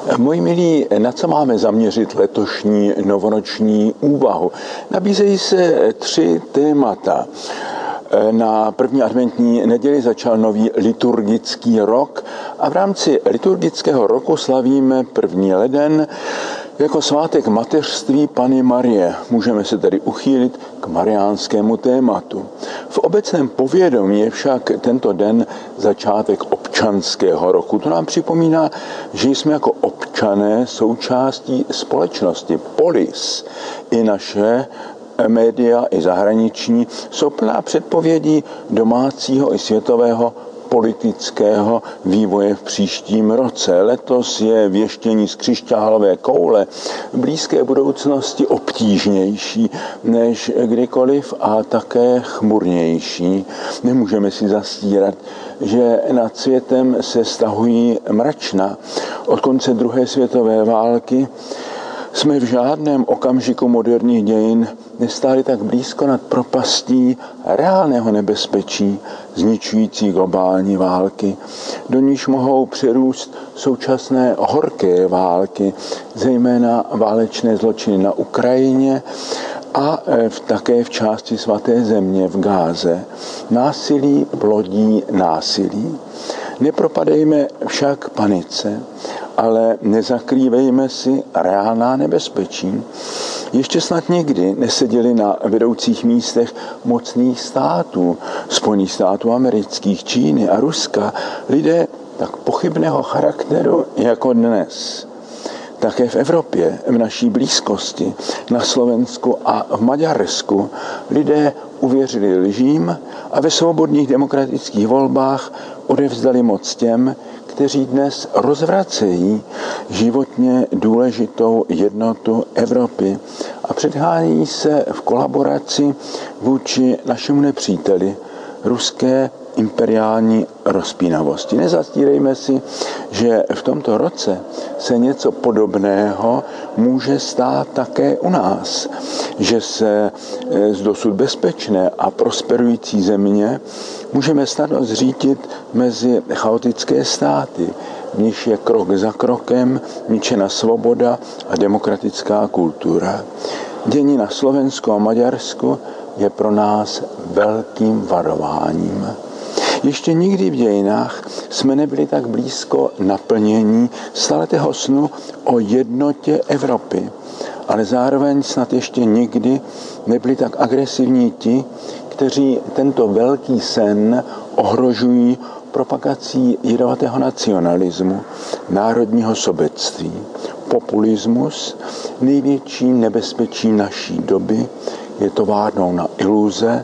Moji milí, na co máme zaměřit letošní novoroční úvahu? Nabízejí se 3 témata. Na první adventní neděli začal nový liturgický rok a v rámci liturgického roku slavíme 1. leden jako svátek mateřství Panny Marie. Můžeme se tedy uchýlit k mariánskému tématu. V obecném povědomí je však tento den začátek občanského roku. To nám připomíná, že jsme jako občané součástí společnosti. Polis i naše média i zahraniční jsou plná předpovědí domácího i světového politického vývoje v příštím roce. Letos je věštění z křišťálové koule v blízké budoucnosti obtížnější než kdykoliv a také chmurnější. Nemůžeme si zastírat, že nad světem se stahují mračna. Od konce druhé světové války jsme v žádném okamžiku moderních dějin nestáli tak blízko nad propastí reálného nebezpečí zničující globální války, do níž mohou přerůst současné horké války, zejména válečné zločiny na Ukrajině a také v části svaté země v Gáze. Násilí plodí násilí. Nepropadejme však panice, ale nezakrývejme si reálná nebezpečí. Ještě snad nikdy neseděli na vedoucích místech mocných států, Spojených států amerických, Číny a Ruska, lidé tak pochybného charakteru jako dnes. Také v Evropě, v naší blízkosti, na Slovensku a v Maďarsku lidé uvěřili lžím a ve svobodných demokratických volbách odevzdali moc těm, kteří dnes rozvracejí životně důležitou jednotu Evropy a předhání se v kolaboraci vůči našemu nepříteli, ruské imperiální rozpínavosti. Nezastírejme si, že v tomto roce se něco podobného může stát také u nás, že se z dosud bezpečné a prosperující země můžeme snadno zřítit mezi chaotické státy, v níž je krok za krokem ničena svoboda a demokratická kultura. Dění na Slovensku a Maďarsku je pro nás velkým varováním. Ještě nikdy v dějinách jsme nebyli tak blízko naplnění staletého snu o jednotě Evropy, ale zároveň snad ještě nikdy nebyli tak agresivní ti, kteří tento velký sen ohrožují propagací jedovatého nacionalismu, národního sobectví. Populismus, největší nebezpečí naší doby, je továrnou na iluze,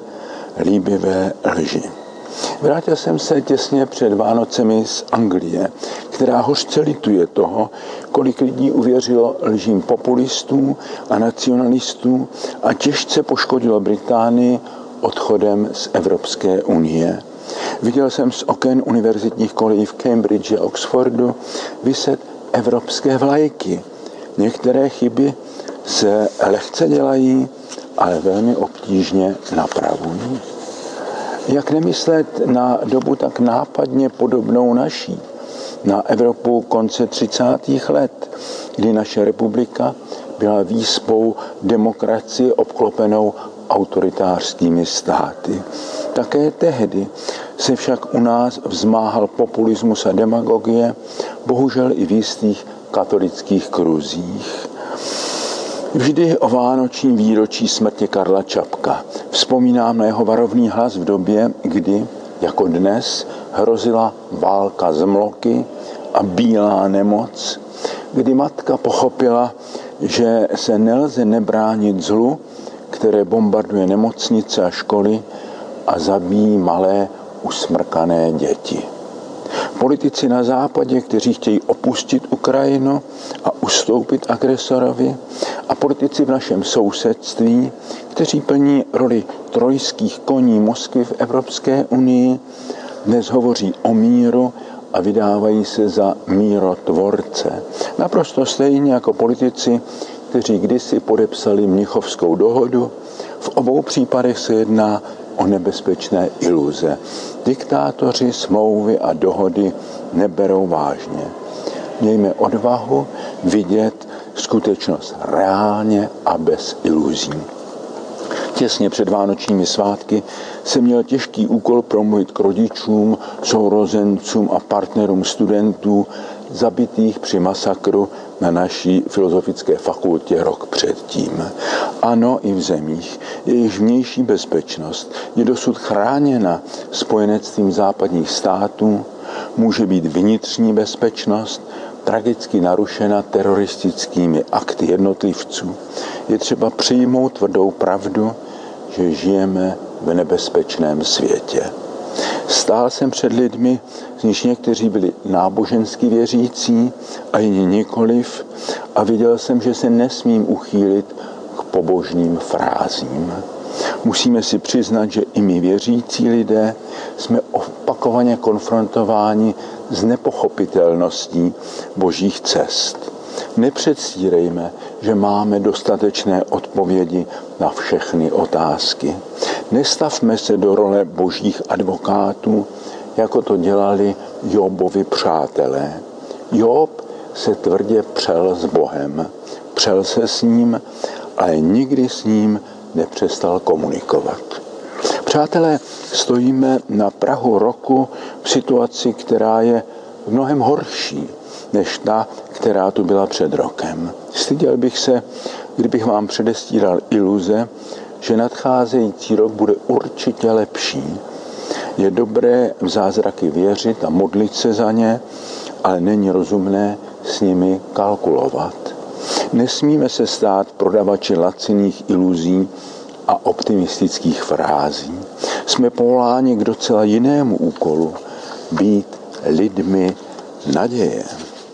líbivé lži. Vrátil jsem se těsně před Vánocemi z Anglie, která hořce lituje toho, kolik lidí uvěřilo lžím populistů a nacionalistů a těžce poškodilo Británii odchodem z Evropské unie. Viděl jsem z oken univerzitních kolejí v Cambridge a Oxfordu viset evropské vlajky. Některé chyby se lehce dělají, ale velmi obtížně napravují. Jak nemyslet na dobu tak nápadně podobnou naší, na Evropu konce 30. let, kdy naše republika byla výspou demokracie obklopenou autoritářskými státy. Také tehdy se však u nás vzmáhal populismus a demagogie, bohužel i v jistých katolických kruzích. Vždy o vánočním výročí smrti Karla Čapka vzpomínám na jeho varovný hlas v době, kdy, jako dnes, hrozila válka zmloky a bílá nemoc, kdy matka pochopila, že se nelze nebránit zlu, které bombarduje nemocnice a školy a zabíjí malé usmrkané děti. Politici na západě, kteří chtějí opustit Ukrajinu a ustoupit agresorovi, a politici v našem sousedství, kteří plní roli trojských koní Moskvy v Evropské unii, dnes hovoří o míru a vydávají se za mírotvorce. Naprosto stejně jako politici, kteří kdysi podepsali Mnichovskou dohodu, v obou případech se jedná o nebezpečné iluze. Diktátoři smlouvy a dohody neberou vážně. Mějme odvahu vidět skutečnost reálně a bez iluzí. Těsně před vánočními svátky jsem měl těžký úkol promluvit k rodičům, sourozencům a partnerům studentů zabitých při masakru na naší filozofické fakultě rok předtím. Ano, i v zemích, jejichž vnější bezpečnost je dosud chráněna spojenectvím západních států, může být vnitřní bezpečnost tragicky narušena teroristickými akty jednotlivců. Je třeba přijmout tvrdou pravdu, že žijeme v nebezpečném světě. Stál jsem před lidmi, z nich někteří byli nábožensky věřící a jiní nikoliv, a viděl jsem, že se nesmím uchýlit k pobožným frázím. Musíme si přiznat, že i my věřící lidé jsme opakovaně konfrontováni s nepochopitelností božích cest. Nepředstírejme, že máme dostatečné odpovědi na všechny otázky. Nestavme se do role božích advokátů, jako to dělali Jobovi přátelé. Job se tvrdě přel s Bohem. Přel se s ním, ale nikdy s ním nepřestal komunikovat. Přátelé, stojíme na prahu roku v situaci, která je mnohem horší než ta, která tu byla před rokem. Styděl bych se, kdybych vám předestíral iluze, že nadcházející rok bude určitě lepší. Je dobré v zázraky věřit a modlit se za ně, ale není rozumné s nimi kalkulovat. Nesmíme se stát prodavači laciných iluzí a optimistických frází. Jsme povoláni k docela jinému úkolu – být lidmi naděje.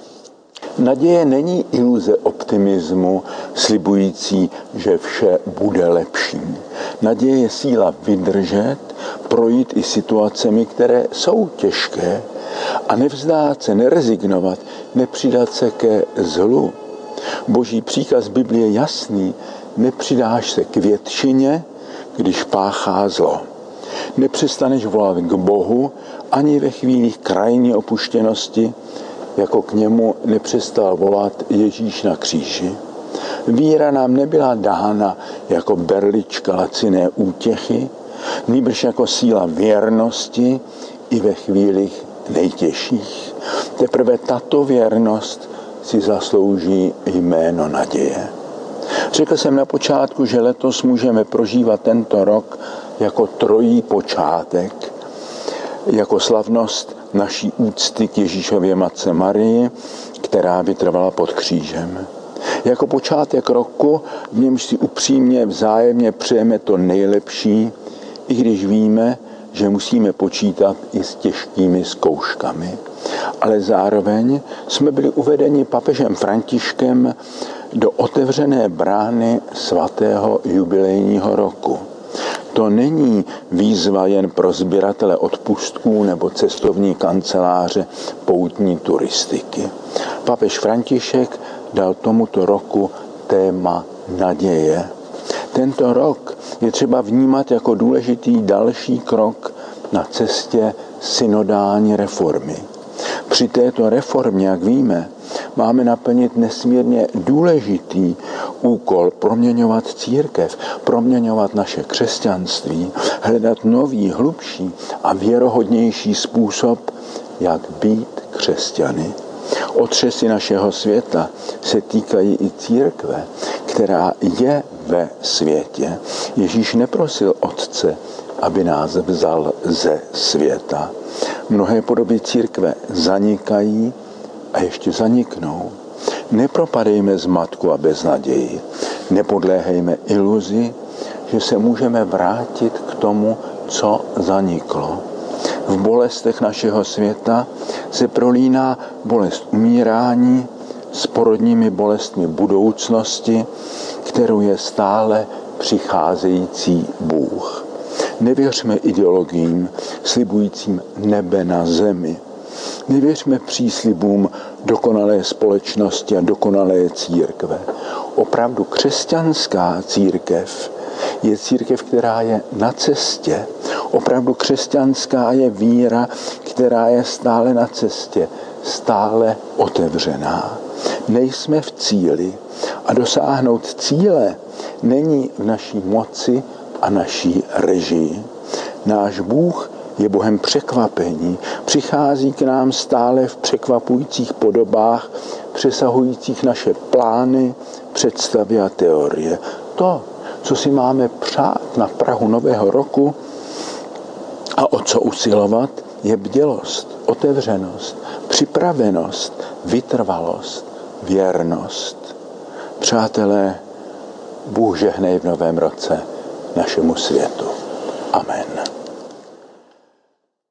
Naděje není iluze optimismu, slibující, že vše bude lepší. Naděje je síla vydržet, projít i situacemi, které jsou těžké, a nevzdát se, nerezignovat, nepřidat se ke zlu. Boží příkaz Biblie je jasný: nepřidáš se k většině, když páchá zlo. Nepřestaneš volat k Bohu ani ve chvílích krajní opuštěnosti, jako k němu nepřestal volat Ježíš na kříži. Víra nám nebyla dána jako berlička laciné útěchy, nýbrž jako síla věrnosti i ve chvílích nejtěžších. Teprve tato věrnost si zaslouží jméno naděje. Řekl jsem na počátku, že letos můžeme prožívat tento rok jako trojí počátek, jako slavnost naší úcty k Ježíšově matce Marii, která vytrvala pod křížem. Jako počátek roku, v němž si upřímně vzájemně přejeme to nejlepší, i když víme, že musíme počítat i s těžkými zkouškami. Ale zároveň jsme byli uvedeni papežem Františkem do otevřené brány svatého jubilejního roku. To není výzva jen pro sběratele odpustků nebo cestovní kanceláře poutní turistiky. Papež František dal tomuto roku téma naděje. Tento rok je třeba vnímat jako důležitý další krok na cestě synodální reformy. Při této reformě, jak víme, máme naplnit nesmírně důležitý úkol proměňovat církev, proměňovat naše křesťanství, hledat nový, hlubší a věrohodnější způsob, jak být křesťany. Otřesy našeho světa se týkají i církve, která je ve světě. Ježíš neprosil Otce, aby nás vzal ze světa. Mnohé podoby církve zanikají a ještě zaniknou. Nepropadejme zmatku a beznaději. Nepodléhejme iluzi, že se můžeme vrátit k tomu, co zaniklo. V bolestech našeho světa se prolíná bolest umírání s porodními bolestmi budoucnosti, kterou je stále přicházející Bůh. Nevěřme ideologiím slibujícím nebe na zemi. Nevěřme příslibům dokonalé společnosti a dokonalé církve. Opravdu křesťanská církev je církev, která je na cestě. Opravdu křesťanská je víra, která je stále na cestě stále otevřená. Nejsme v cíli a dosáhnout cíle není v naší moci a naší režii. Náš Bůh je Bohem překvapení. Přichází k nám stále v překvapujících podobách, přesahujících naše plány, představy a teorie. To, co si máme přát na prahu nového roku a o co usilovat, je bdělost, otevřenost, připravenost, vytrvalost, věrnost. Přátelé, Bůh žehnej v novém roce našemu světu. Amen.